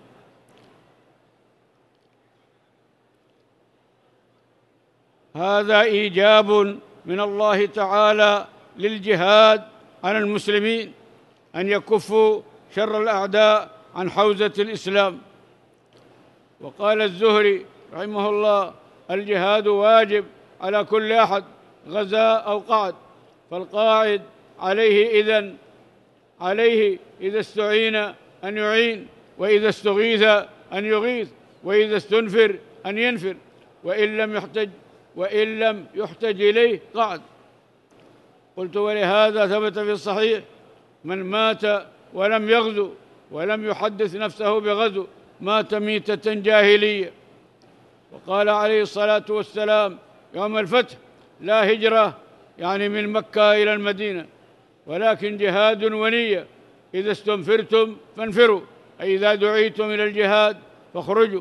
هذا إيجاب من الله تعالى للجهاد على المسلمين أن يكفوا شر الأعداء عن حوزة الإسلام. وقال الزهري رحمه الله: الجهاد واجب على كل أحد غزا أو قعد، فالقاعد عليه إذن عليه إذا استعين أن يعين، وإذا استغيث أن يغيث، وإذا استنفر أن ينفر، وإن لم يحتج وإن لم يحتج إليه قعد. قلت: ولهذا ثبت في الصحيح: من مات ولم يغزو ولم يحدث نفسه بغزو مات ميتة جاهلية. وقال عليه الصلاة والسلام يوم الفتح: لا هجرة، يعني من مكة إلى المدينة، ولكن جهاد ونية. إذا استنفرتم فانفروا، أي إذا دعيتم إلى الجهاد فاخرجوا.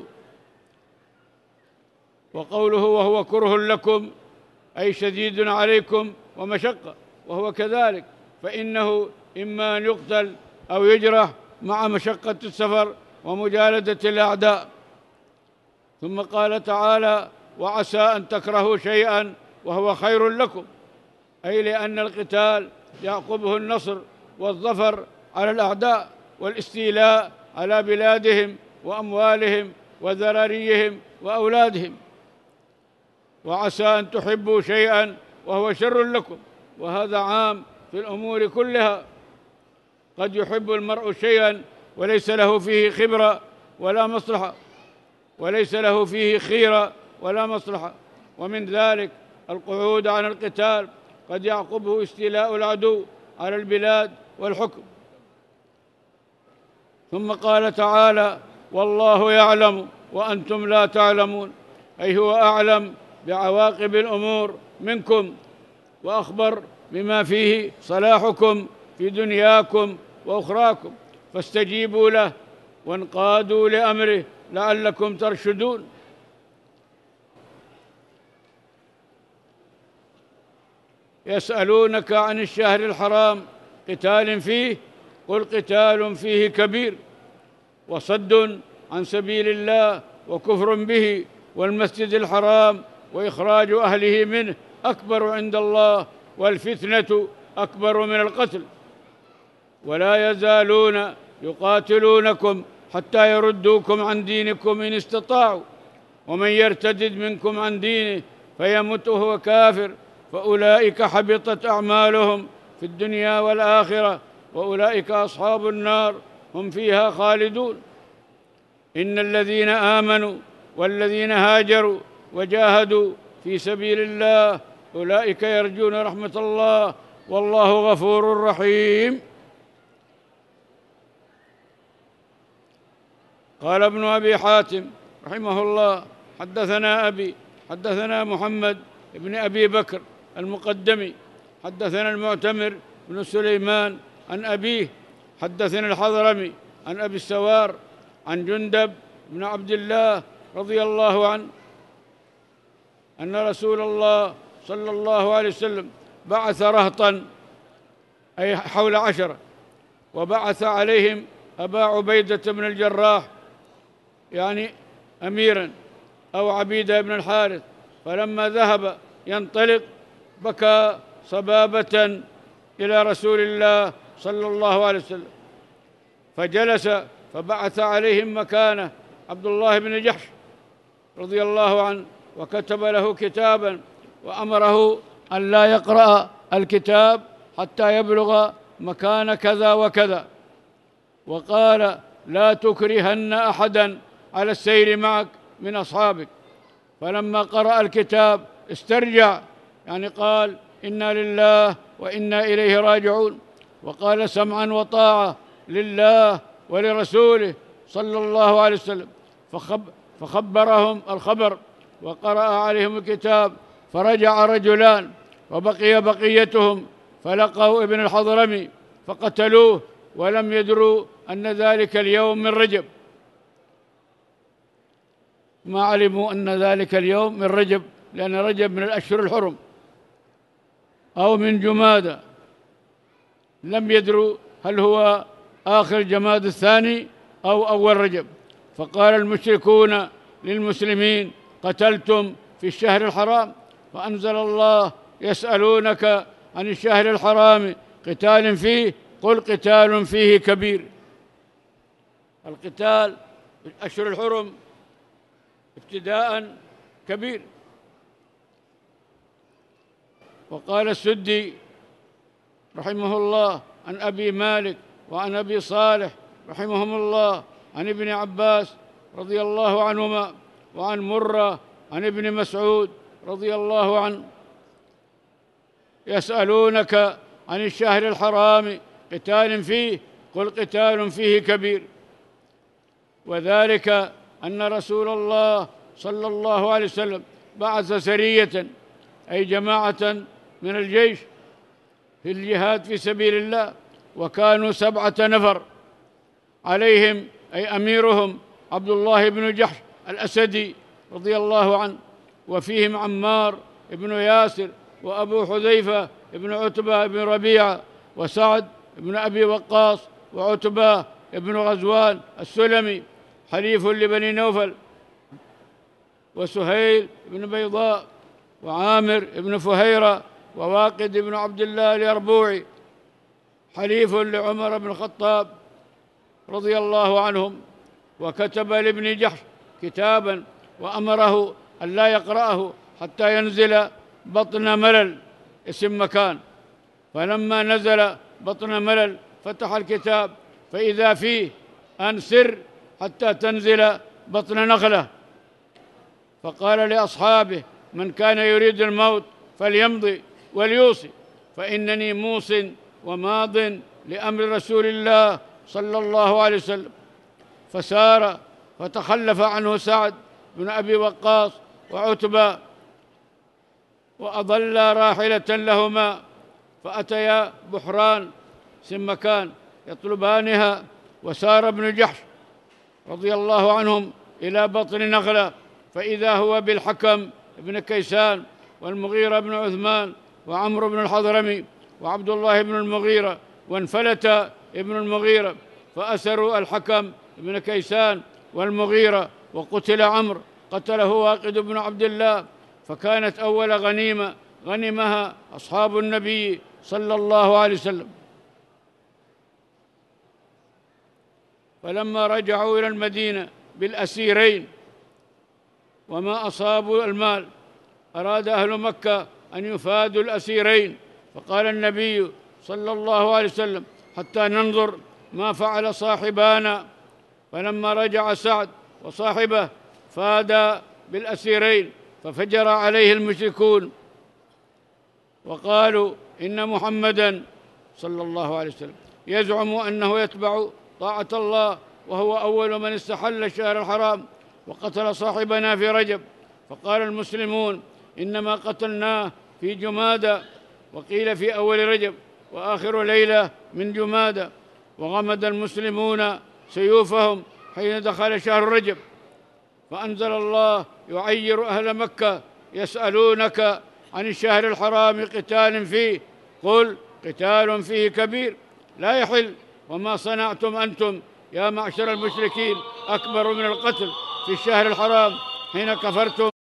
وقوله وهو كره لكم أي شديد عليكم ومشقة، وهو كذلك، فإنه إما أن يقتل أو يجرح مع مشقة السفر ومجالدة الأعداء. ثم قال تعالى: وعسى أن تكرهوا شيئا وهو خير لكم، أي لأن القتال يعقبه النصر والظفر على الأعداء والاستيلاء على بلادهم وأموالهم وذراريهم وأولادهم. وعسى أن تحبوا شيئا وهو شر لكم، وهذا عام في الأمور كلها. قد يحب المرء شيئا وليس له فيه خبرة ولا مصلحة وليس له فيه خيرة ولا مصلحة، ومن ذلك القعود عن القتال قد يعقبه استيلاء العدو على البلاد والحكم. ثم قال تعالى: والله يعلم وأنتم لا تعلمون، أي هو أعلم بعواقب الأمور منكم وأخبر بما فيه صلاحكم في دنياكم وأخراكم، فاستجيبوا له وانقادوا لأمره لعلكم ترشدون. يسألونك عن الشهر الحرام قتال فيه، قل قتال فيه كبير وصد عن سبيل الله وكفر به والمسجد الحرام وإخراج أهله منه أكبر عند الله والفتنة أكبر من القتل، ولا يزالون يقاتلونكم حتى يردوكم عن دينكم إن استطاعوا، ومن يرتدد منكم عن دينه فيمت وهو كافر فأولئك حبطت أعمالهم في الدنيا والآخرة وأولئك أصحاب النار هم فيها خالدون. إن الذين آمنوا والذين هاجروا وجاهدوا في سبيل الله أولئك يرجون رحمة الله والله غفور رحيم. قال ابن أبي حاتم رحمه الله: حدثنا أبي حدثنا محمد بن أبي بكر المقدمي حدثنا المعتمر بن سليمان عن أبيه حدثنا الحضرمي عن أبي السوار عن جندب بن عبد الله رضي الله عنه أن رسول الله صلى الله عليه وسلم بعث رهطا، أي حول عشرة، وبعث عليهم أبا عبيدة بن الجراح يعني أميراً أو عبيدة بن الحارث، فلما ذهب ينطلق بكى صبابة إلى رسول الله صلى الله عليه وسلم، فجلس فبعث عليهم مكانه عبد الله بن جحش رضي الله عنه، وكتب له كتابا وأمره أن لا يقرأ الكتاب حتى يبلغ مكان كذا وكذا، وقال: لا تكرهن أحدا على السير معك من أصحابك. فلما قرأ الكتاب استرجع، يعني قال: إنا لله وإنا إليه راجعون، وقال: سمعا وطاعة لله ولرسوله صلى الله عليه وسلم. فخب فخبرهم الخبر وقرأ عليهم الكتاب، فرجع رجلان وبقي بقيتهم، فلقوا ابن الحضرمي فقتلوه، ولم يدروا أن ذلك اليوم من رجب، ما علموا أن ذلك اليوم من رجب، لأن رجب من الأشهر الحرم، أو من جمادى، لم يدروا هل هو آخر جماد الثاني أو أول رجب. فقال المشركون للمسلمين: قتلتم في الشهر الحرام، فأنزل الله: يسألونك عن الشهر الحرام قتال فيه قل قتال فيه كبير. القتال في الأشهر الحرم ابتداء كبير. وقال السدي رحمه الله عن أبي مالك وعن أبي صالح رحمهم الله عن ابن عباس رضي الله عنهما وعن مرة عن ابن مسعود رضي الله عنه: يسألونك عن الشهر الحرام قتال فيه قل قتال فيه كبير. وذلك أن رسول الله صلى الله عليه وسلم بعث سرية، أي جماعة من الجيش في الجهاد في سبيل الله، وكانوا سبعة نفر، عليهم أي أميرهم عبد الله بن جحش الأسدي رضي الله عنه، وفيهم عمار بن ياسر، وأبو حذيفة بن عتبة بن ربيعة، وسعد بن أبي وقاص، وعتبة بن غزوان السلمي حليف لبني نوفل، وسهيل بن بيضاء، وعامر بن فهيرة، وواقد بن عبد الله اليربوعي حليف لعمر بن الخطاب رضي الله عنهم. وكتب لابن جحش كتابا وأمره أن لا يقرأه حتى ينزل بطن ملل، اسم مكان. فلما نزل بطن ملل فتح الكتاب فإذا فيه: أن سر حتى تنزل بطن نخلة. فقال لأصحابه: من كان يريد الموت فليمضي وليوصي، فإنني موص وماض لأمر رسول الله صلى الله عليه وسلم. فسار فتخلف عنه سعد بن أبي وقاص وعتبة، وأضل راحلة لهما، فأتيا بحران اسم مكان يطلبانها. وسار ابن جحش رضي الله عنهم إلى بطن نخلة، فإذا هو بالحكم بن كيسان، والمغيرة بن عثمان، وعمرو بن الحضرمي، وعبد الله بن المغيرة، وانفلت ابن المغيرة، فأسروا الحكم بن كيسان والمغيرة، وقتل عمرو، قتله واقد بن عبد الله. فكانت أول غنيمة غنمها أصحاب النبي صلى الله عليه وسلم. فلما رجعوا إلى المدينة بالأسيرين وما أصابوا المال، أراد أهل مكة أن يفادوا الأسيرين، فقال النبي صلى الله عليه وسلم: حتى ننظر ما فعل صاحبانا. فلما رجع سعد وصاحبه فادا بالأسيرين، ففجر عليه المشركون وقالوا: إن محمدًا صلى الله عليه وسلم يزعم أنه يتبع طاعة الله، وهو أول من استحل الشهر الحرام وقتل صاحبنا في رجب، فقال المسلمون إنما قتلناه في جمادى، وقيل في أول رجب وآخر ليلة من جمادى. وغمد المسلمون سيوفهم حين دخل شهر رجب، فأنزل الله يعير أهل مكة يسألونك عن الشهر الحرام قتال فيه، قل قتال فيه كبير لا يحل، وما صنعتم أنتم يا معشر المشركين أكبر من القتل في الشهر الحرام حين كفرتم